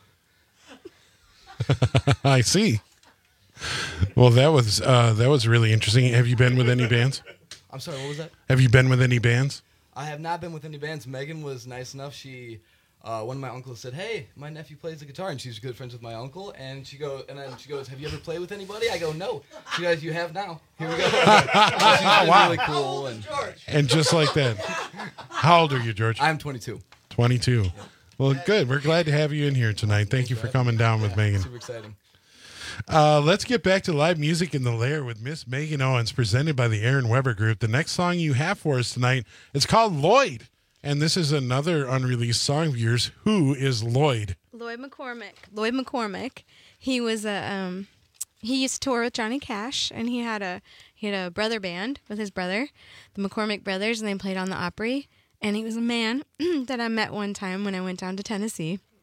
I see. Well, that was uh, that was really interesting. Have you been with any bands? I'm sorry, what was that? Have you been with any bands? I have not been with any bands. Megan was nice enough. She, uh, one of my uncles said, "Hey, my nephew plays the guitar," and she's good friends with my uncle. And she go, and then she goes, "Have you ever played with anybody?" I go, "No." She goes, "You have now. Here we go." So she's been Wow. really cool. And, And just like that. How old are you, George? I'm twenty-two. twenty-two. Well, good. We're glad to have you in here tonight. Thank you for coming down with Megan. Super exciting. Uh, let's get back to live music in the Lair with Miss Megan Owens, presented by the Aaron Weber Group. The next song you have for us tonight is called Lloyd, and this is another unreleased song of yours. Who is Lloyd? Lloyd McCormick. Lloyd McCormick. He was a um, he used to tour with Johnny Cash, and he had a he had a brother band with his brother, the McCormick Brothers, and they played on the Opry. And he was a man that I met one time when I went down to Tennessee.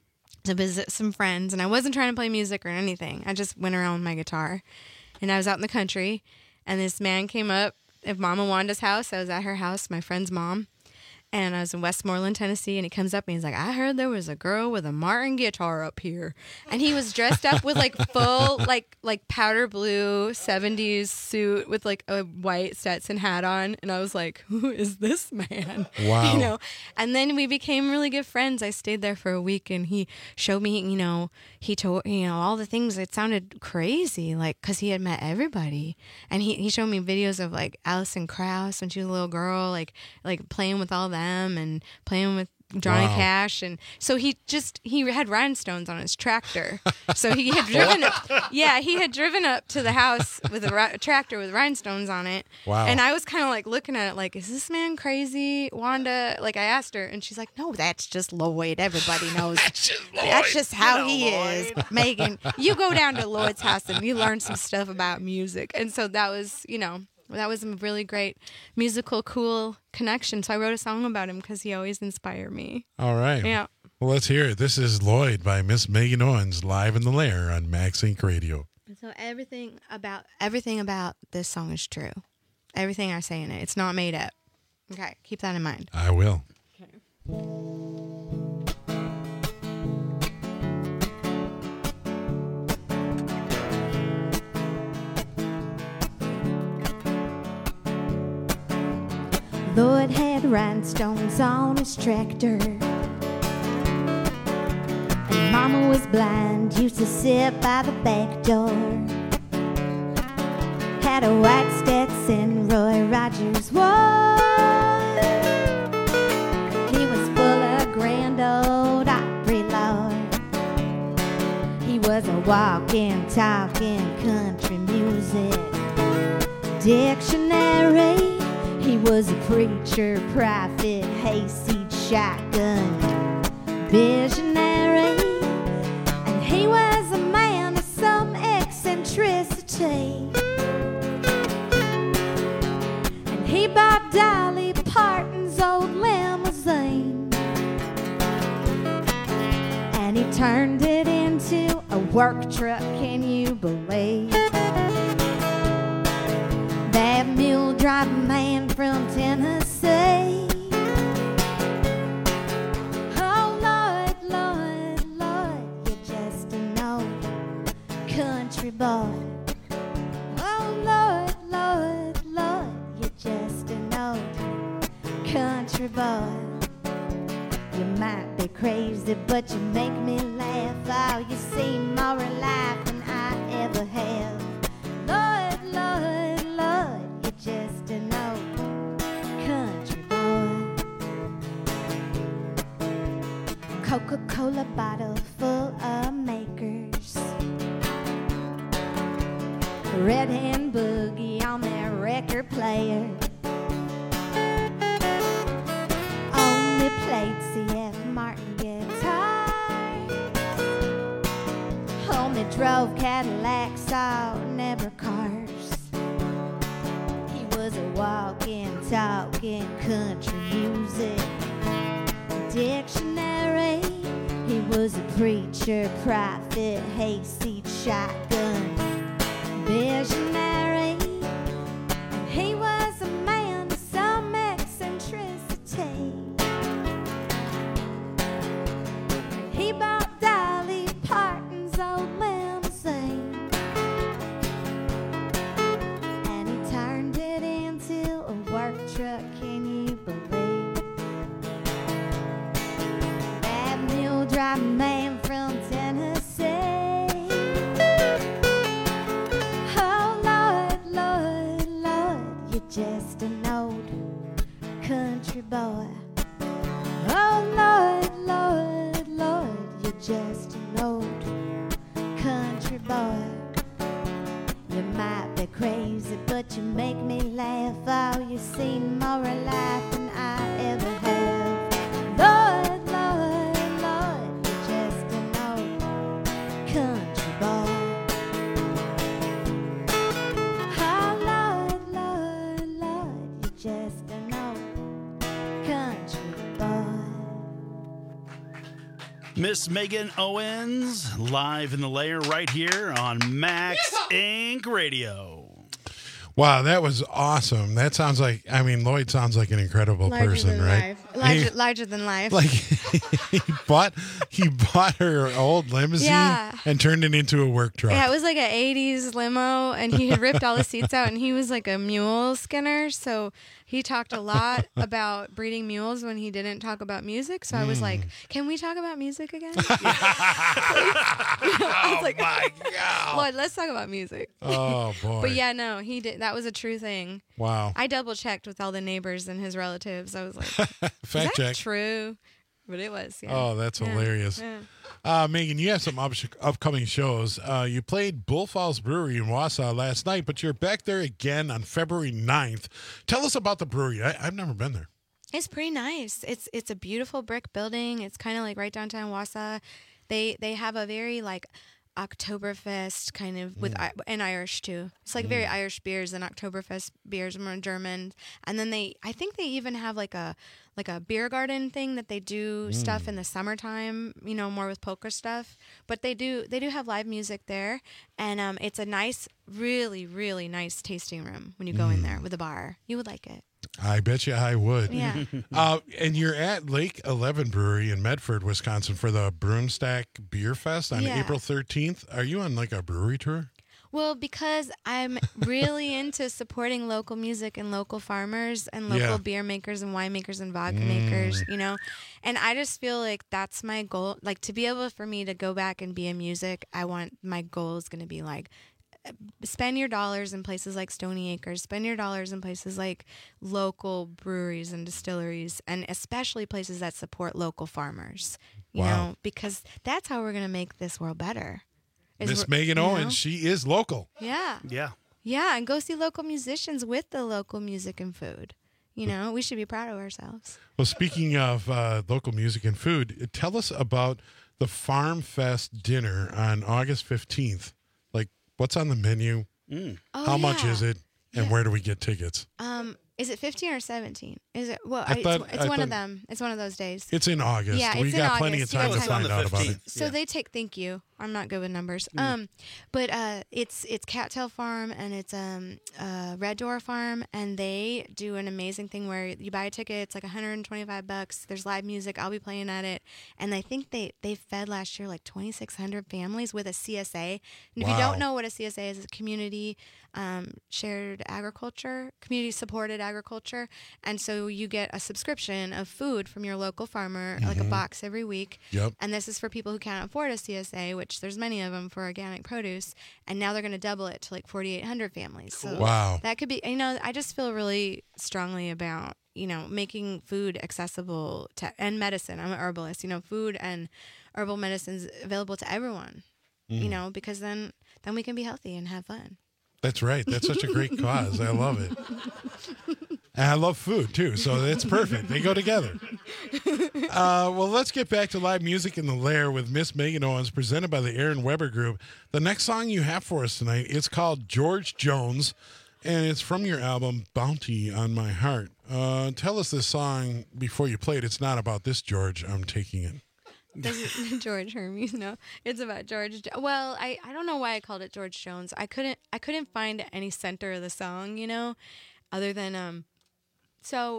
to visit some friends, and I wasn't trying to play music or anything. I just went around with my guitar, and I was out in the country, and this man came up at Mama Wanda's house. I was at her house, my friend's mom, and I was in Westmoreland, Tennessee, and he comes up and he's like, I heard there was a girl with a Martin guitar up here. And he was dressed up with like full, like like powder blue seventies suit with like a white Stetson hat on. And I was like, who is this man? Wow. You know? And then we became really good friends. I stayed there for a week, and he showed me, you know, he told, you know, all the things. It sounded crazy, like, because he had met everybody. And he, he showed me videos of like Alison Krauss when she was a little girl, like like playing with all them and playing with Johnny Wow. Cash. And so he just, he had rhinestones on his tractor. So he had driven up, yeah, he had driven up to the house with a ri- tractor with rhinestones on it. Wow. And I was kind of like looking at it like, is this man crazy, Wanda? Like I asked her, and she's like, no, that's just Lloyd. Everybody knows. That's just, that's just how he is. Megan, you go down to Lloyd's house and you learn some stuff about music. And so that was, you know, that was a really great musical, cool connection. So I wrote a song about him because he always inspired me. All right. Yeah. Well, let's hear it. This is Lloyd by Miss Megan Owens, live in the Lair on Max Inc Radio. So everything about everything about this song is true. Everything I say in it, it's not made up. Okay, keep that in mind. I will. Lloyd had rhinestones on his tractor, and Mama was blind, used to sit by the back door. Had a white Stetson, Roy Rogers wore. He was full of grand old Opry lore. He was a walking, talking country music dictionary. He was a preacher, prophet, hayseed, shotgun, visionary. And he was a man of some eccentricity. And he bought Dolly Parton's old limousine, and he turned it into a work truck, can you believe? That mule-driving man from Tennessee. Oh, Lord, Lord, Lord, you're just an old country boy. Oh, Lord, Lord, Lord, you're just an old country boy. You might be crazy, but you make me laugh. Oh, you seem more alive than I ever have. Lord, Lord, Lord, you're just an old country boy. Coca-Cola bottle full of makers, Red Hand Boogie on their record player. Only played C F Martin guitars. Only drove Cadillacs, all never cars. He was a walking, talking country music dictionary. He was a preacher, prophet, hayseed, shotgun, visionary. And he was a man of some eccentricity. He bought Dolly Parton's old limousine, and he turned it into a work truck, can you believe? That mule-driving man from Tennessee. Oh, Lord, Lord, Lord, you're just an old country boy. Oh, Lord, Lord, Lord, you're just an old country boy. You might be crazy, but you make me laugh. Oh, you seem more alive than I ever have. Lord, Lord, Lord, you're just an old country boy. Oh, Lord, Lord, Lord, you're just an old country boy. Miss Megan Owens, live in the lair right here on Max Inc Radio. Wow, that was awesome. That sounds like, I mean, Lloyd sounds like an incredible Larger person, than right? life. Larger, He- larger than life. Like he bought he bought her old limousine Yeah. and turned it into a work truck. Yeah, it was like an eighties limo, and he had ripped all the seats out, and he was like a mule skinner. So he talked a lot about breeding mules when he didn't talk about music. So I was like, can we talk about music again? I was like, my God. Lloyd, let's talk about music. Oh, boy. But yeah, no, he did. That was a true thing. Wow. I double checked with all the neighbors and his relatives. I was like, is Fact that check. true? But it was. Yeah. Oh, that's Yeah. hilarious. Yeah. Uh, Megan, you have some up- upcoming shows. Uh, you played Bull Falls Brewery in Wausau last night, but you're back there again on February ninth. Tell us about the brewery. I- I've never been there. It's pretty nice. It's it's a beautiful brick building. It's kind of like right downtown Wausau. They they have a very like Oktoberfest kind of with I and Irish too. It's like very Irish beers, and Oktoberfest beers are more German. And then they I think they even have like a like a beer garden thing that they do stuff in the summertime, you know, more with polka stuff. But they do they do have live music there, and um it's a nice, really really nice tasting room when you go in there with a bar. You would like it. I bet you I would. Yeah. uh, and you're at Lake eleven Brewery in Medford, Wisconsin for the Broomstack Beer Fest on Yeah. April thirteenth. Are you on like a brewery tour? Well, because I'm really into supporting local music and local farmers and local Yeah. beer makers and winemakers and vodka Mm. makers, you know, and I just feel like that's my goal. Like to be able for me to go back and be in music, I want my goal is going to be like spend your dollars in places like Stony Acres, spend your dollars in places like local breweries and distilleries, and especially places that support local farmers, you Wow. know, because that's how we're going to make this world better. is Miss we're- Megan you Owens, know? she is local. Yeah. Yeah. Yeah, and go see local musicians with the local music and food. You know, we should be proud of ourselves. Well, speaking of uh, local music and food, tell us about the Farm Fest dinner on August fifteenth. Like, what's on the menu? Mm. Oh, How much yeah. is it? And where do we get tickets? Um, is it fifteen or seventeen? Is it? Well, I I thought- it's, it's I one of thought- them. It's one of those days. It's in August. Yeah, we it's in got plenty of August. time You to got find time. out about it. So they take. Thank you. I'm not good with numbers. Mm. Um, but uh, it's it's Cattail Farm and it's um uh Red Door Farm, and they do an amazing thing where you buy a ticket. It's like one hundred twenty-five bucks. There's live music. I'll be playing at it, and I think they they fed last year like twenty-six hundred families with a C S A. And if you Wow. don't know what a C S A is, it's a community um, shared agriculture, community supported agriculture, and so you get a subscription of food from your local farmer, like a Mhm. box every week. Yep. And this is for people who can't afford a C S A, which there's many of them for organic produce. And now they're going to double it to like forty-eight hundred families. So Wow. that could be, you know, I just feel really strongly about, you know, making food accessible to, and medicine. I'm an herbalist, you know, food and herbal medicines available to everyone, you Mm. know, because then, then we can be healthy and have fun. That's right. That's such a great cause. I love it. And I love food too, so it's perfect. They go together. Uh, well, let's get back to live music in the lair with Miss Megan Owens, presented by the Aaron Weber Group. The next song you have for us tonight, it's called George Jones, and it's from your album Bounty on My Heart. Uh, tell us this song before you play it. It's not about this George. I'm taking it. Doesn't George Hermes? No, it's about George. Jo- Well, I, I don't know why I called it George Jones. I couldn't I couldn't find any center of the song, you know, other than um. So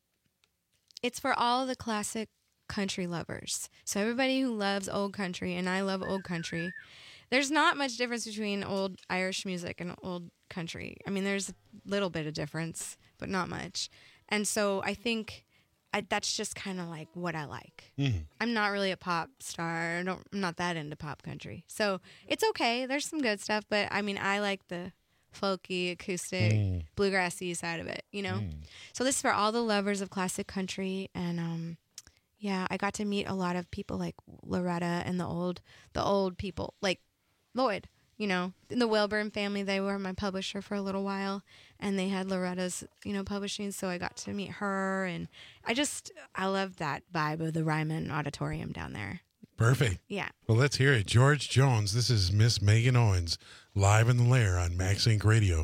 it's for all the classic country lovers. So everybody who loves old country, and I love old country. There's not much difference between old Irish music and old country. I mean, there's a little bit of difference, but not much. And so I think. I, that's just kind of like what I like. Mhm. I'm not really a pop star. I don't, I'm not that into pop country. So it's okay. There's some good stuff, but I mean, I like the folky, acoustic, Mm. bluegrassy side of it, you know? Mm. So this is for all the lovers of classic country. And um, yeah, I got to meet a lot of people like Loretta and the old, the old people, like Lloyd. You know, in the Wilburn family, they were my publisher for a little while, and they had Loretta's, you know, publishing, so I got to meet her, and I just, I love that vibe of the Ryman Auditorium down there. Perfect. Yeah. Well, let's hear it. George Jones. This is Miss Megan Owens, live in the lair on Max Inc Radio.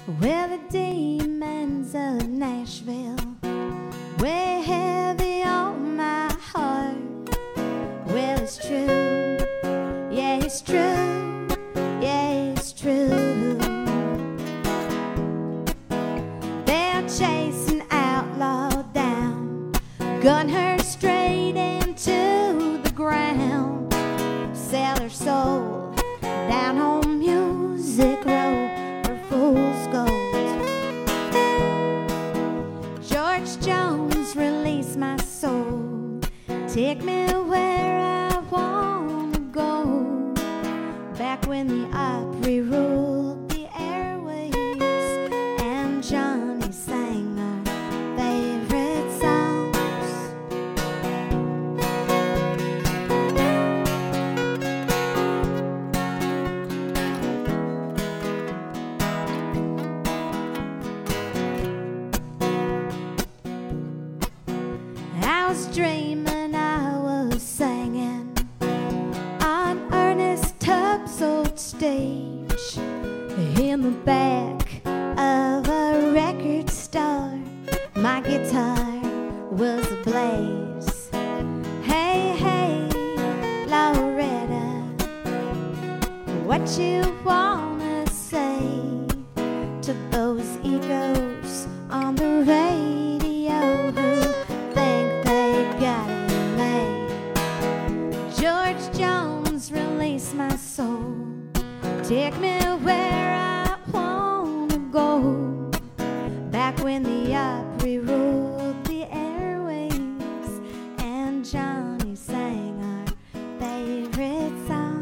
Well, the demons of Nashville weigh heavy on my heart. Well, it's true, yeah, it's true, yeah, it's true. They're chasing outlaw down, gun her straight into the ground, sell her soul down on Music Row for fool's gold. George Jones, release my soul, take me where I wanna go, back when the Opry ruled the airwaves and Johnny sang our favorite songs. I was dreaming, I was singing on Ernest Tubbs' old stage in the back of a record store. My guitar was ablaze. Hey, hey, Loretta, what you wanna say to those egos on the radio who think they got it made? George Jones, release my soul, take me where I wanna go, back when the Opry ruled the airwaves and Johnny sang our favorite songs.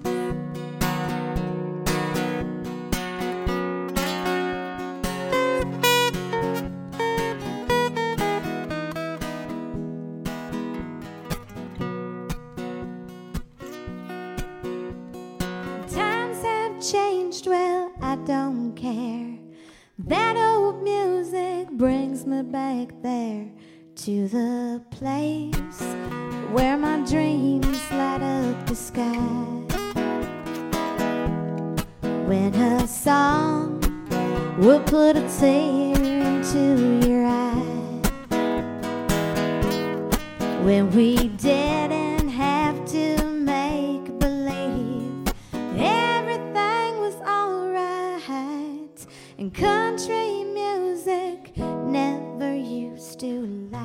Times have changed, well, I don't care. That old music brings me back there to the place where my dreams light up the sky. When a song will put a tear into your eye, when we didn't have to make believe everything was alright, and country music never used to lie.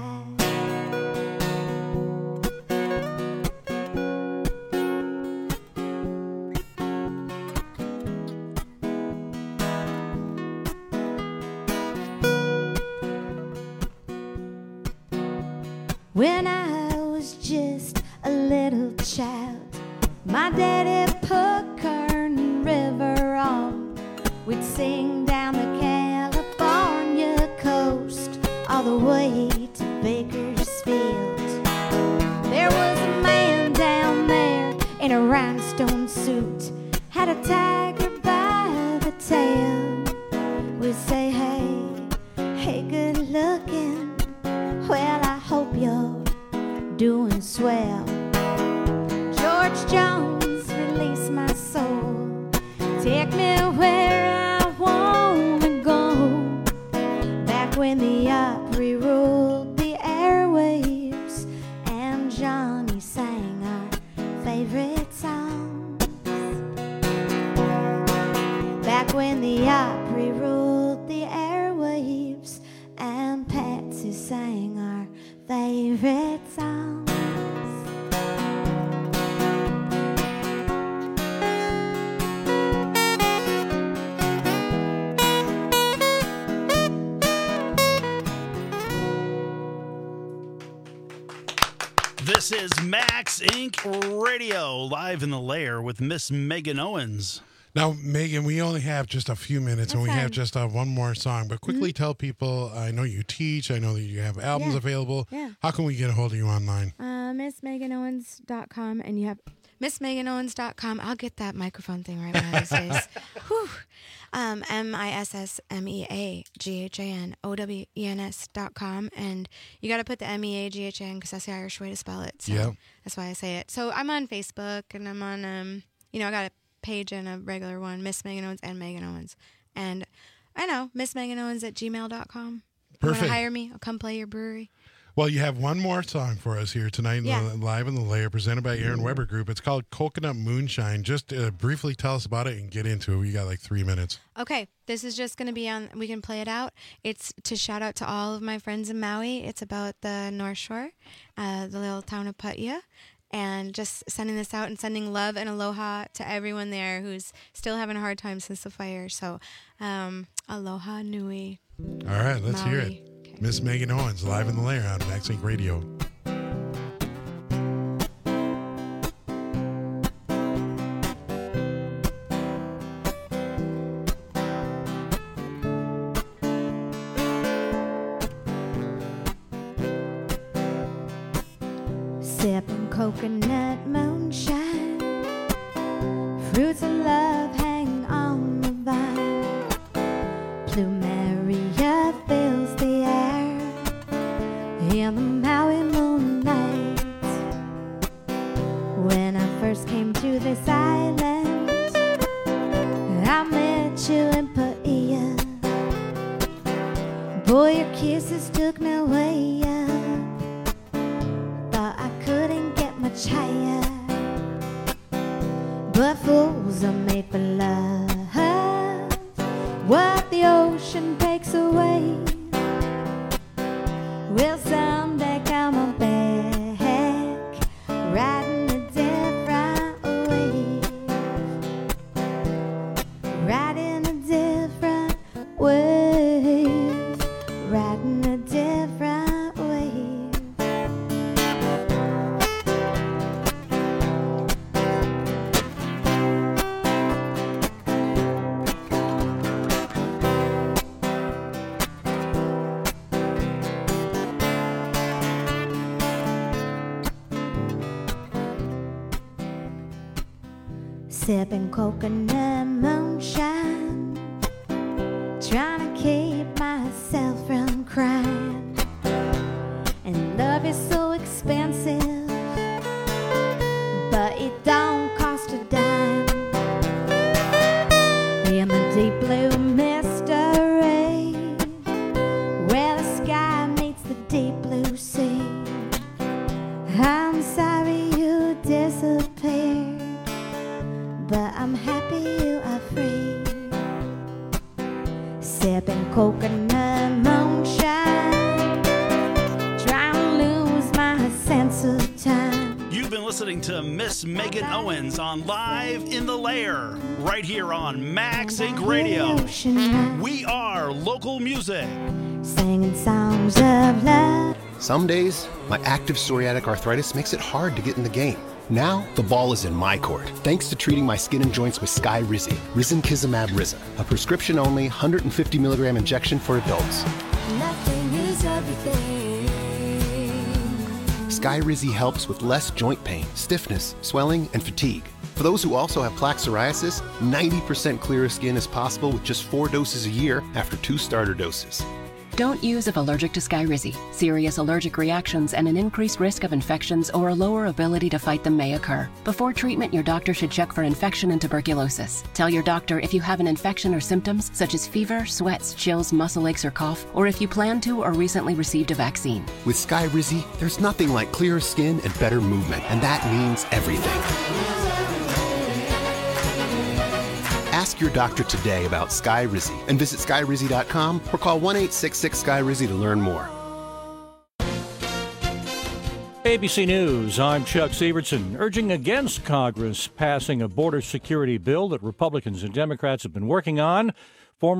When I was just a little child, my daddy put Kern River on. We'd sing down the California coast all the way to Bakersfield. There was a man down there in a rhinestone suit, had a tiger by the tail. We'd say, hey, hey, good looking, well, I hope you're doing swell. George Jones, release my soul, take me where I wanna go, back when the Opry ruled the airwaves and Johnny sang our favorite songs. Back when the Opry ruled the airwaves and Patsy sang our favorite songs. This is Max Incorporated. Radio, live in the lair with Miss Megan Owens. Now, Megan, we only have just a few minutes, and we have just uh, one more song. But quickly tell people, I know you teach, I know that you have albums Yeah. available. Yeah. How can we get a hold of you online? Uh, miss megan owens dot com, and you have miss megan owens dot com. I'll get that microphone thing right one of these days. Whew. Um, M I S S M E A G H A N O W E N S dot com. And you got to put the M E A G H A N because that's the Irish way to spell it. So Yep. that's why I say it. So I'm on Facebook, and I'm on, um, you know, I got a page and a regular one, Miss Megan Owens and Megan Owens. And I know. Miss Megan Owens at gmail dot com. If you Perfect. want to hire me, I'll come play your brewery. Well, you have one more song for us here tonight, in Yeah. the, live in the layer, presented by Aaron Weber Group. It's called Coconut Moonshine. Just uh, briefly tell us about it and get into it. We got like three minutes. Okay, this is just going to be on, we can play it out. It's to shout out to all of my friends in Maui. It's about the North Shore, uh, the little town of Paia, and just sending this out and sending love and aloha to everyone there who's still having a hard time since the fire. So, um, aloha nui. All right, let's Maui. hear it. Miss Megan Owens, live in the layer on Max Inc Radio. Sipping coconut moonshine, fruits of love hang on the vine. Plumeria fills the air in the Maui moonlight. When I first came to this island, I met you in Paia. Boy, your kisses took me way up. Thought I couldn't get much higher, but fools are made for love. What the ocean takes away will someday come on back, riding a different way, riding a different wave, riding a different wave. Sipping coconut moonshine, trying to keep myself from crying. And love is so expensive, but it don't cost a dime. In the deep blue mystery, where the sky meets the deep blue sea, I'm sorry you disappeared, but I'm happy you are free. Sipping coconut moonshine, trying to lose my sense of time. You've been listening to Miss Megan Owens on Live in the Lair, right here on Max Inc Radio. We are local music. Singing songs of love. Some days, my active psoriatic arthritis makes it hard to get in the game. Now, the ball is in my court, thanks to treating my skin and joints with Skyrizi, Risankizumab Riza, a prescription-only one hundred fifty milligram injection for adults. Nothing is everything. Skyrizi helps with less joint pain, stiffness, swelling, and fatigue. For those who also have plaque psoriasis, ninety percent clearer skin is possible with just four doses a year after two starter doses. Don't use if allergic to Skyrizi. Serious allergic reactions and an increased risk of infections or a lower ability to fight them may occur. Before treatment, your doctor should check for infection and tuberculosis. Tell your doctor if you have an infection or symptoms such as fever, sweats, chills, muscle aches, or cough, or if you plan to or recently received a vaccine. With Skyrizi, there's nothing like clearer skin and better movement, and that means everything. Ask your doctor today about Skyrizi and visit Skyrizi dot com or call one eight six six Skyrizi to learn more. A B C News, I'm Chuck Sievertson, urging against Congress passing a border security bill that Republicans and Democrats have been working on. Former